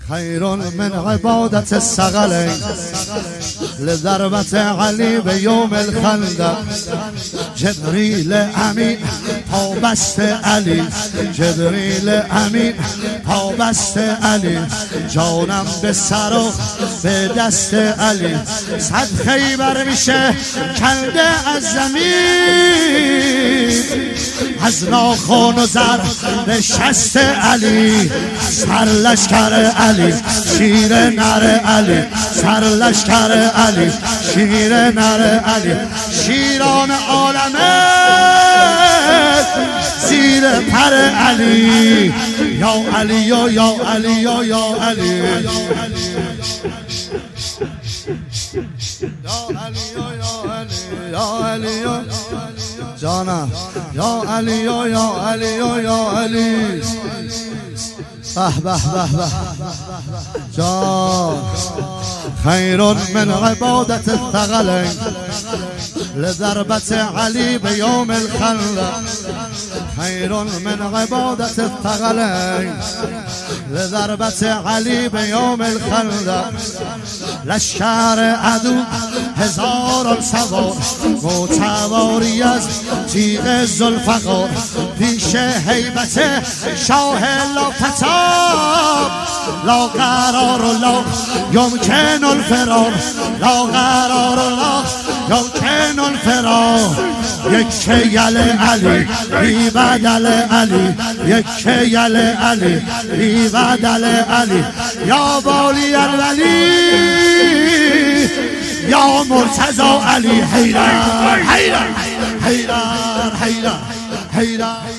خير من عبادة الثقلين لضربة علي بيوم الخندق. جبريل امین پابست علی، جبريل امین پابست علی، جانم به سر و به دست علی. صد خیبر میشه کنده از زمین، از ناخن و زر به شست علی. سرلشکر علی شیر نر علی، سرلشکر علی شیر نر علی. شیران عالمه زیر پر علی. یا علی یا علی یا علی، یا علی یا علی یا جانا، یا علی یا علی یا علی. به به به به جان. خیر من عبادة الثقلين لضربة علي بيوم الخندق. خير من عبادة الثقلين لضربة علي بيوم الخندق. لشکر عدو هزاران سوار، موتواری از تیغ ذوالفقار. پیش هیبت شاه لافتاب، لا قرار و لا یمکن الفرار، لا قرار و لا یمکن الفرار. یک یل علی بی بدل علی، یک یل علی بی بدل علی. یا والی الولی یا مرتضی علی. حیدر حیدر حیدر حیدر حیدر.